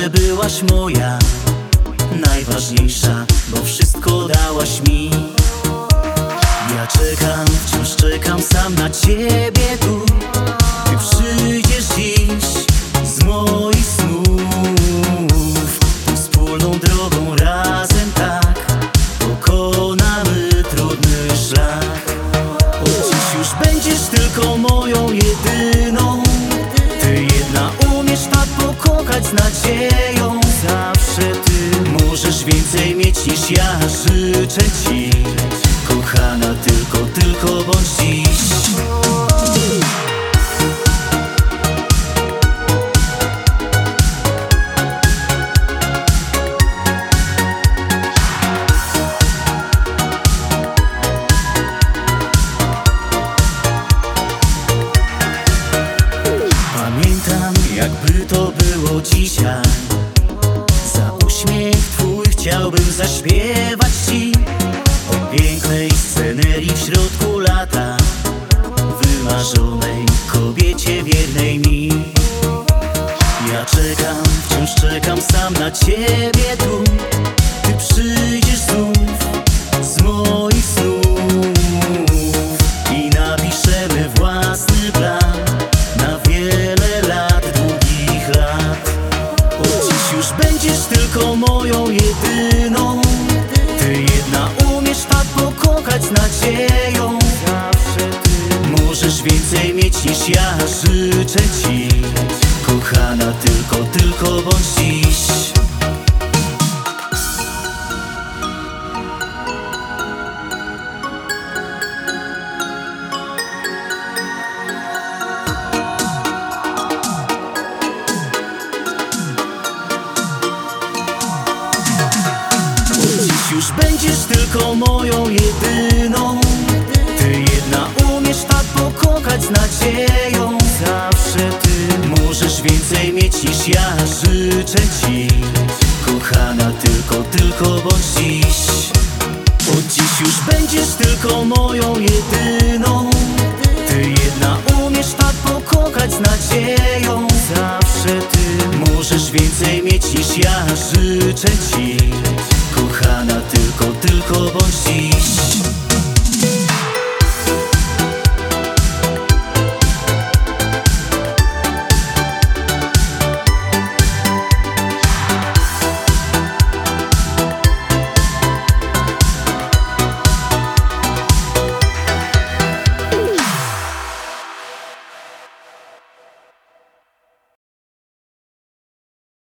zawsze byłaś moja, najważniejsza, bo wszystko dałaś mi. Ja czekam, wciąż czekam sam na ciebie tu. Ty przyjdziesz dziś z moich snów. Tą wspólną drogą razem tak pokonamy trudny szlak. Od dziś już będziesz tylko moją jedyną. Ty jedna umiesz tak pokochać z nadzieją. Zawsze ty możesz więcej mieć niż ja, życzę ci. Kochana, tylko bądź dziś. Pamiętam, jakby to było dzisiaj. Za uśmiech twój chciałbym zaśpiewać ci o pięknej scenerii w środku lata, wymarzonej kobiecie wiernej mi. Ja czekam, wciąż czekam sam na ciebie tu. Ty przyjdziesz znów z moich snów i napiszemy własny plan na wiele lat, długich lat. Od dziś już będziesz tylko moją jedyną. Ty jedna umiesz tak pokochać z nadzieją. Zawsze ty możesz więcej mieć niż ja, życzę ci. Kochana, tylko bądź dziś. Już będziesz tylko moją jedyną. Ty jedna umiesz tak pokochać z nadzieją. Zawsze ty możesz więcej mieć niż ja, życzę ci. Kochana, tylko bądź dziś. Od dziś już będziesz tylko moją jedyną. Ty jedna umiesz tak pokochać z nadzieją. Zawsze ty możesz więcej mieć niż ja, życzę ci. Kochana, tylko bądź dziś.